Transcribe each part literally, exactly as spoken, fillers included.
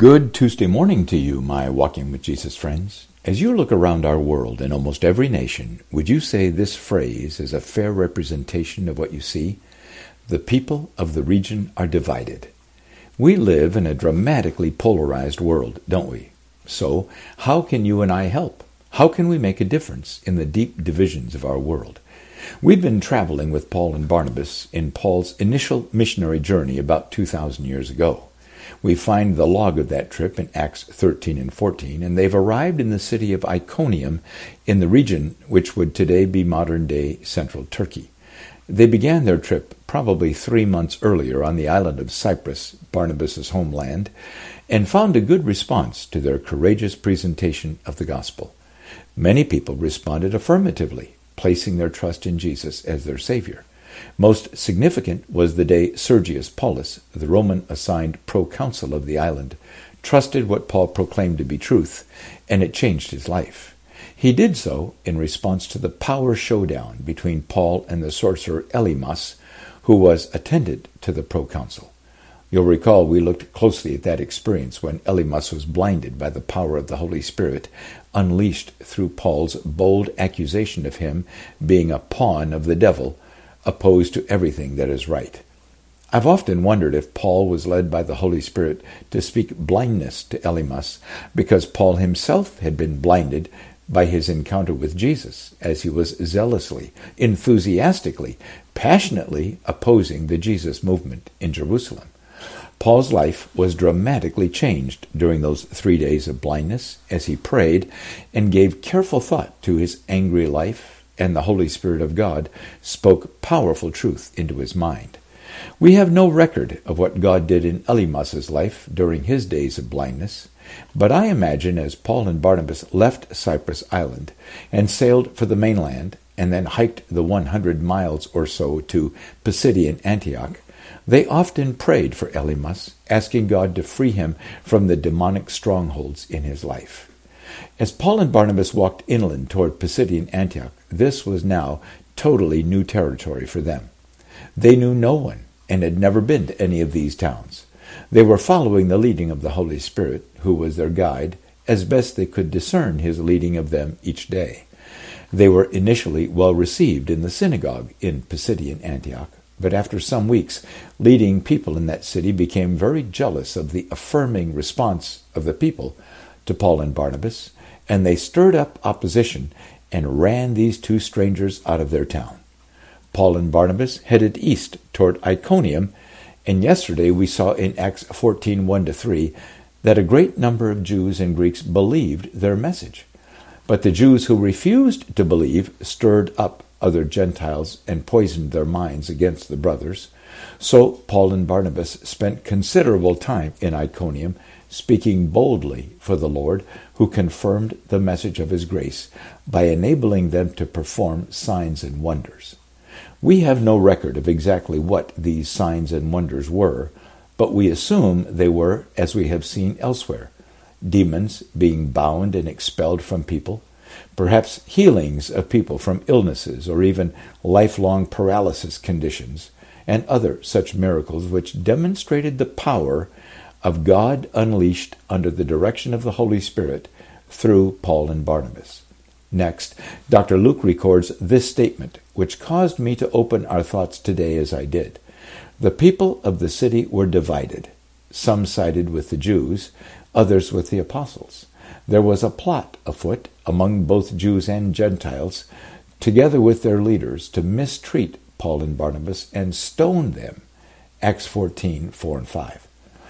Good Tuesday morning to you, my Walking with Jesus friends. As you look around our world in almost every nation, would you say this phrase is a fair representation of what you see? The people of the region are divided. We live in a dramatically polarized world, don't we? So, how can you and I help? How can we make a difference in the deep divisions of our world? We've been traveling with Paul and Barnabas in Paul's initial missionary journey about two thousand years ago. We find the log of that trip in Acts thirteen and fourteen, and they've arrived in the city of Iconium in the region which would today be modern-day central Turkey. They began their trip probably three months earlier on the island of Cyprus, Barnabas' homeland, and found a good response to their courageous presentation of the gospel. Many people responded affirmatively, placing their trust in Jesus as their Savior. Most significant was the day Sergius Paulus, the Roman-assigned proconsul of the island, trusted what Paul proclaimed to be truth, and it changed his life. He did so in response to the power showdown between Paul and the sorcerer Elymas, who was attendant to the proconsul. You'll recall we looked closely at that experience when Elymas was blinded by the power of the Holy Spirit, unleashed through Paul's bold accusation of him being a pawn of the devil, opposed to everything that is right. I've often wondered if Paul was led by the Holy Spirit to speak blindness to Elymas because Paul himself had been blinded by his encounter with Jesus as he was zealously, enthusiastically, passionately opposing the Jesus movement in Jerusalem. Paul's life was dramatically changed during those three days of blindness as he prayed and gave careful thought to his angry life, and the Holy Spirit of God spoke powerful truth into his mind. We have no record of what God did in Elymas' life during his days of blindness, but I imagine as Paul and Barnabas left Cyprus Island and sailed for the mainland and then hiked the one hundred miles or so to Pisidian Antioch, they often prayed for Elymas, asking God to free him from the demonic strongholds in his life. As Paul and Barnabas walked inland toward Pisidian Antioch, this was now totally new territory for them. They knew no one and had never been to any of these towns. They were following the leading of the Holy Spirit, who was their guide, as best they could discern his leading of them each day. They were initially well received in the synagogue in Pisidian Antioch, but after some weeks, leading people in that city became very jealous of the affirming response of the people to Paul and Barnabas, and they stirred up opposition and ran these two strangers out of their town. Paul and Barnabas headed east toward Iconium, and yesterday we saw in Acts fourteen, one to three that a great number of Jews and Greeks believed their message. But the Jews who refused to believe stirred up other Gentiles and poisoned their minds against the brothers. So Paul and Barnabas spent considerable time in Iconium, speaking boldly for the Lord, who confirmed the message of his grace by enabling them to perform signs and wonders. We have no record of exactly what these signs and wonders were, but we assume they were, as we have seen elsewhere, demons being bound and expelled from people, perhaps healings of people from illnesses or even lifelong paralysis conditions, and other such miracles which demonstrated the power of God unleashed under the direction of the Holy Spirit through Paul and Barnabas. Next, Doctor Luke records this statement, which caused me to open our thoughts today as I did. The people of the city were divided. Some sided with the Jews, others with the apostles. There was a plot afoot among both Jews and Gentiles, together with their leaders, to mistreat Paul and Barnabas and stone them. Acts fourteen, four and five.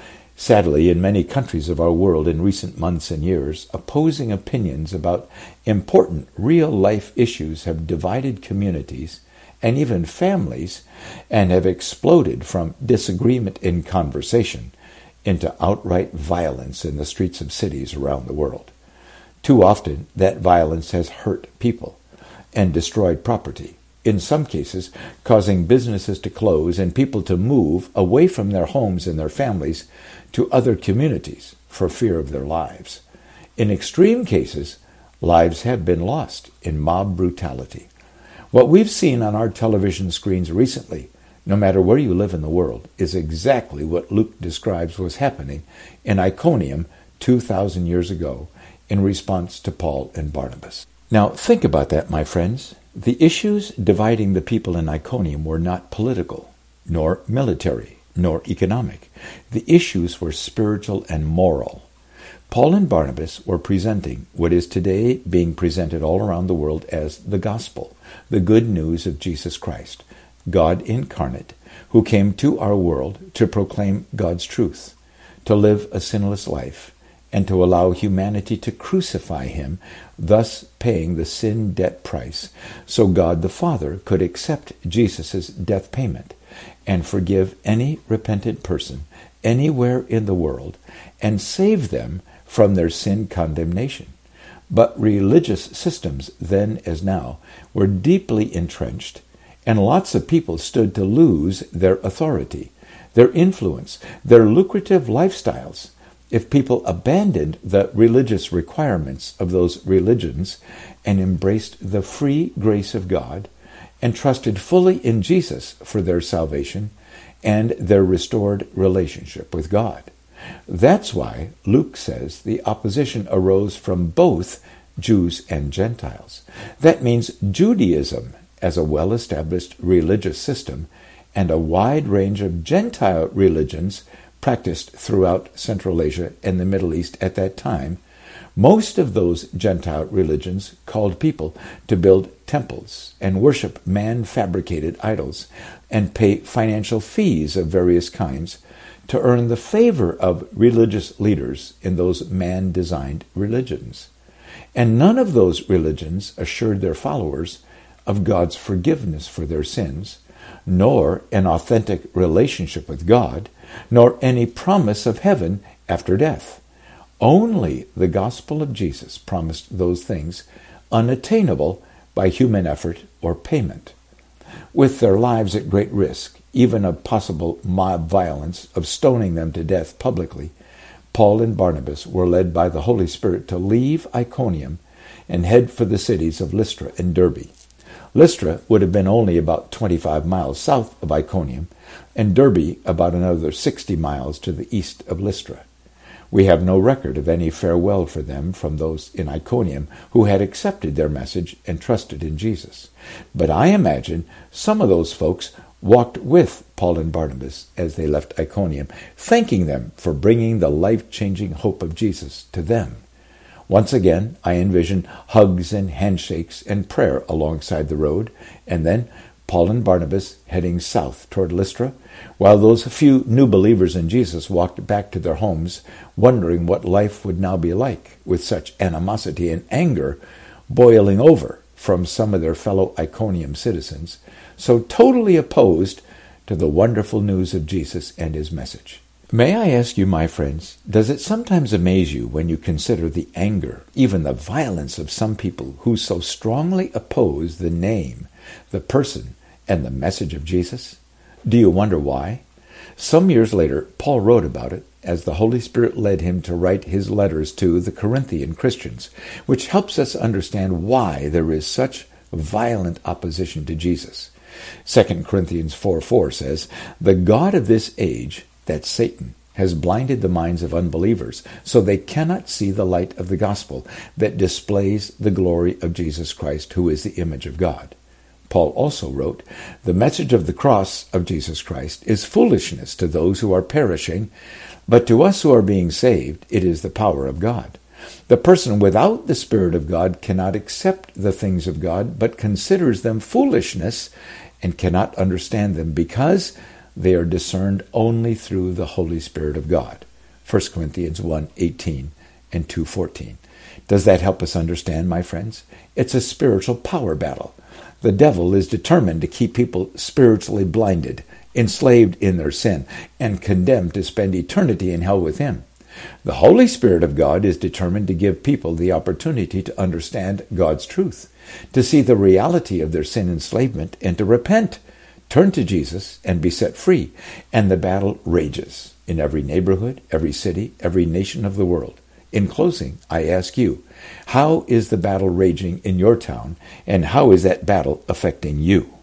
Sadly, in many countries of our world in recent months and years, opposing opinions about important real-life issues have divided communities and even families and have exploded from disagreement in conversation into outright violence in the streets of cities around the world. Too often, that violence has hurt people and destroyed property, in some cases causing businesses to close and people to move away from their homes and their families to other communities for fear of their lives. In extreme cases, lives have been lost in mob brutality. What we've seen on our television screens recently no matter where you live in the world, is exactly what Luke describes was happening in Iconium two thousand years ago in response to Paul and Barnabas. Now, think about that, my friends. The issues dividing the people in Iconium were not political, nor military, nor economic. The issues were spiritual and moral. Paul and Barnabas were presenting what is today being presented all around the world as the gospel, the good news of Jesus Christ, God incarnate, who came to our world to proclaim God's truth, to live a sinless life, and to allow humanity to crucify him, thus paying the sin debt price, so God the Father could accept Jesus' death payment and forgive any repentant person anywhere in the world and save them from their sin condemnation. But religious systems, then as now, were deeply entrenched, and lots of people stood to lose their authority, their influence, their lucrative lifestyles, if people abandoned the religious requirements of those religions and embraced the free grace of God and trusted fully in Jesus for their salvation and their restored relationship with God. That's why Luke says the opposition arose from both Jews and Gentiles. That means Judaism as a well-established religious system and a wide range of Gentile religions practiced throughout Central Asia and the Middle East at that time. Most of those Gentile religions called people to build temples and worship man-fabricated idols and pay financial fees of various kinds to earn the favor of religious leaders in those man-designed religions. And none of those religions assured their followers of God's forgiveness for their sins, nor an authentic relationship with God, nor any promise of heaven after death. Only the gospel of Jesus promised those things, unattainable by human effort or payment. With their lives at great risk, even of possible mob violence, of stoning them to death publicly, Paul and Barnabas were led by the Holy Spirit to leave Iconium and head for the cities of Lystra and Derbe. Lystra would have been only about twenty-five miles south of Iconium, and Derbe about another sixty miles to the east of Lystra. We have no record of any farewell for them from those in Iconium who had accepted their message and trusted in Jesus. But I imagine some of those folks walked with Paul and Barnabas as they left Iconium, thanking them for bringing the life-changing hope of Jesus to them. Once again, I envision hugs and handshakes and prayer alongside the road, and then Paul and Barnabas heading south toward Lystra, while those few new believers in Jesus walked back to their homes, wondering what life would now be like with such animosity and anger boiling over from some of their fellow Iconium citizens, so totally opposed to the wonderful news of Jesus and his message. May I ask you, my friends, does it sometimes amaze you when you consider the anger, even the violence of some people who so strongly oppose the name, the person, and the message of Jesus? Do you wonder why? Some years later, Paul wrote about it as the Holy Spirit led him to write his letters to the Corinthian Christians, which helps us understand why there is such violent opposition to Jesus. Second Corinthians four four says, "The God of this age," that's Satan, "has blinded the minds of unbelievers, so they cannot see the light of the gospel that displays the glory of Jesus Christ, who is the image of God." Paul also wrote, "The message of the cross of Jesus Christ is foolishness to those who are perishing, but to us who are being saved, it is the power of God. The person without the Spirit of God cannot accept the things of God, but considers them foolishness and cannot understand them because they are discerned only through the Holy Spirit of God." First Corinthians one eighteen and two fourteen. Does that help us understand, my friends? It's a spiritual power battle. The devil is determined to keep people spiritually blinded, enslaved in their sin, and condemned to spend eternity in hell with him. The Holy Spirit of God is determined to give people the opportunity to understand God's truth, to see the reality of their sin enslavement, and to repent, turn to Jesus, and be set free. And the battle rages in every neighborhood, every city, every nation of the world. In closing, I ask you, how is the battle raging in your town, and how is that battle affecting you?